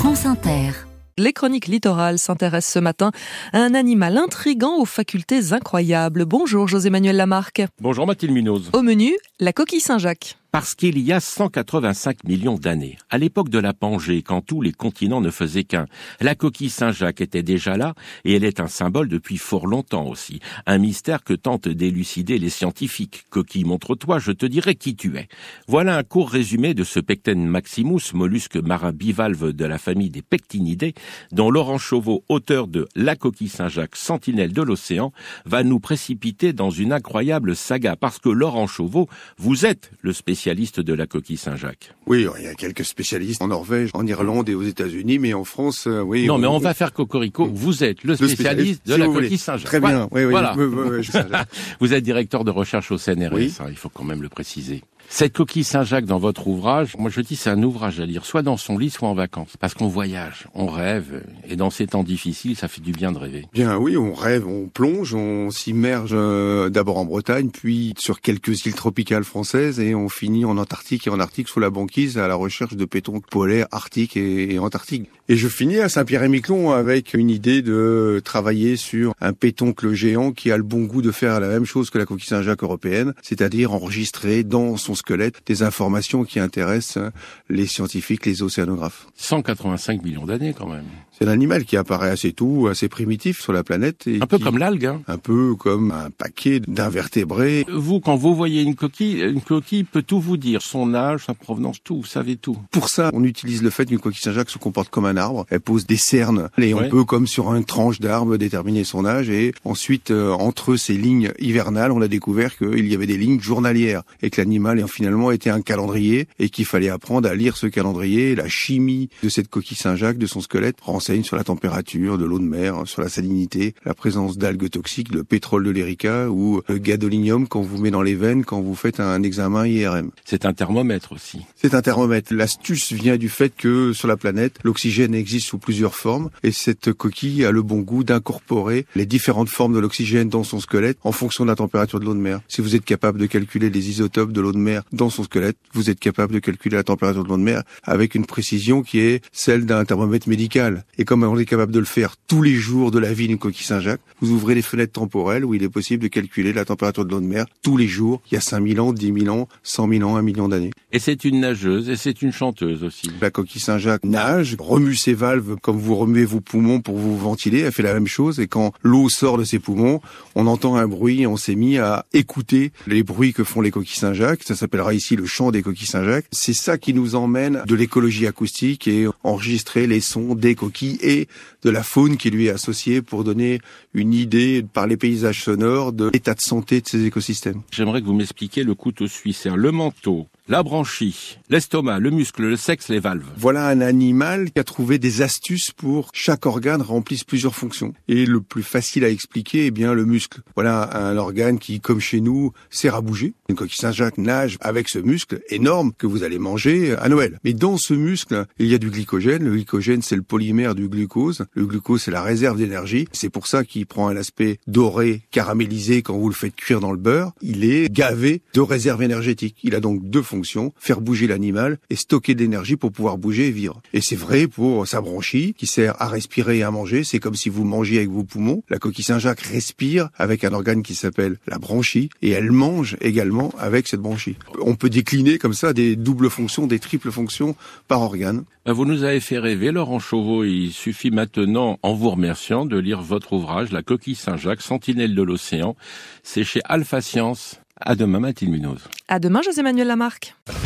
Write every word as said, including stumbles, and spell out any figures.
France Inter. Les chroniques littorales s'intéressent ce matin à un animal intriguant aux facultés incroyables. Bonjour José-Manuel Lamarque. Bonjour Mathilde Munoz. Au menu, la coquille Saint-Jacques. Parce qu'il y a cent quatre-vingt-cinq millions d'années, à l'époque de la Pangée, quand tous les continents ne faisaient qu'un, la coquille Saint-Jacques était déjà là, et elle est un symbole depuis fort longtemps aussi. Un mystère que tentent d'élucider les scientifiques. Coquille, montre-toi, je te dirai qui tu es. Voilà un court résumé de ce Pecten maximus, mollusque marin bivalve de la famille des pectinidés, dont Laurent Chauveau, auteur de La coquille Saint-Jacques, sentinelle de l'océan, va nous précipiter dans une incroyable saga. Parce que Laurent Chauveau, vous êtes le spécialiste spécialiste de la coquille Saint-Jacques. Oui, il y a quelques spécialistes en Norvège, en Irlande et aux États-Unis, mais en France, euh, oui. Non, on... mais on va faire cocorico. Vous êtes le spécialiste, le spécialiste de si la coquille voulez. Saint-Jacques. Très bien. Oui, oui. Voilà. Oui, oui, oui, oui, vous êtes directeur de recherche au C N R S. Oui. Hein, il faut quand même le préciser. Cette coquille Saint-Jacques dans votre ouvrage, moi je dis c'est un ouvrage à lire, soit dans son lit, soit en vacances. Parce qu'on voyage, on rêve, et dans ces temps difficiles, ça fait du bien de rêver. Bien oui, on rêve, on plonge, on s'immerge euh, d'abord en Bretagne, puis sur quelques îles tropicales françaises, et on finit en Antarctique et en Arctique sous la banquise à la recherche de pétoncles polaires arctiques et, et antarctiques. Et je finis à Saint-Pierre-et-Miquelon avec une idée de travailler sur un pétoncle géant qui a le bon goût de faire la même chose que la coquille Saint-Jacques européenne, c'est-à-dire enregistrer dans son squelette des informations qui intéressent les scientifiques, les océanographes. cent quatre-vingt-cinq millions d'années quand même. C'est un animal qui apparaît assez tout, assez primitif sur la planète. Et un peu qui, comme l'algue. Hein. Un peu comme un paquet d'invertébrés. Vous, quand vous voyez une coquille, une coquille peut tout vous dire. Son âge, sa provenance, tout, vous savez tout. Pour ça, on utilise le fait qu'une coquille Saint-Jacques se comporte comme un arbre. Elle pose des cernes. Et ouais. On peut, comme sur une tranche d'arbre, déterminer son âge. Et ensuite, euh, entre ces lignes hivernales, on a découvert qu'il y avait des lignes journalières. Et que l'animal, finalement, était un calendrier. Et qu'il fallait apprendre à lire ce calendrier. La chimie de cette coquille Saint-Jacques, de son squelette, renseigne sur la température de l'eau de mer, sur la salinité, la présence d'algues toxiques, le pétrole de l'Erica ou le gadolinium qu'on vous met dans les veines quand vous faites un examen I R M. C'est un thermomètre aussi. C'est un thermomètre. L'astuce vient du fait que sur la planète, l'oxygène existe sous plusieurs formes et cette coquille a le bon goût d'incorporer les différentes formes de l'oxygène dans son squelette en fonction de la température de l'eau de mer. Si vous êtes capable de calculer les isotopes de l'eau de mer dans son squelette, vous êtes capable de calculer la température de l'eau de mer avec une précision qui est celle d'un thermomètre médical. Et comme on est capable de le faire tous les jours de la vie d'une coquille Saint-Jacques, vous ouvrez les fenêtres temporelles où il est possible de calculer la température de l'eau de mer tous les jours, il y a cinq mille ans, dix mille ans, cent mille ans, un million d'années. Et c'est une nageuse et c'est une chanteuse aussi. La coquille Saint-Jacques nage, remue ses valves comme vous remuez vos poumons pour vous ventiler, elle fait la même chose et quand l'eau sort de ses poumons, on entend un bruit et on s'est mis à écouter les bruits que font les coquilles Saint-Jacques, ça s'appellera ici le chant des coquilles Saint-Jacques. C'est ça qui nous emmène de l'écologie acoustique et enregistrer les sons des coquilles et de la faune qui lui est associée pour donner une idée par les paysages sonores de l'état de santé de ces écosystèmes. J'aimerais que vous m'expliquiez le couteau suisse, le manteau, la branchie, l'estomac, le muscle, le sexe, les valves. Voilà un animal qui a trouvé des astuces pour chaque organe remplisse plusieurs fonctions. Et le plus facile à expliquer, eh bien, le muscle. Voilà un organe qui, comme chez nous, sert à bouger. Une coquille Saint-Jacques nage avec ce muscle énorme que vous allez manger à Noël. Mais dans ce muscle, il y a du glycogène. Le glycogène, c'est le polymère du glucose. Le glucose, c'est la réserve d'énergie. C'est pour ça qu'il prend un aspect doré, caramélisé quand vous le faites cuire dans le beurre. Il est gavé de réserves énergétiques. Il a donc deux fonctions, faire bouger l'animal et stocker de l'énergie pour pouvoir bouger et vivre. Et c'est vrai pour sa branchie qui sert à respirer et à manger. C'est comme si vous mangiez avec vos poumons. La coquille Saint-Jacques respire avec un organe qui s'appelle la branchie et elle mange également avec cette branchie. On peut décliner comme ça des doubles fonctions, des triples fonctions par organe. Vous nous avez fait rêver, Laurent Chauveau. Il suffit maintenant, en vous remerciant, de lire votre ouvrage, La coquille Saint-Jacques, sentinelle de l'océan. C'est chez Alpha Science. À demain, Mathilde Munoz. À demain, José-Manuel Lamarque.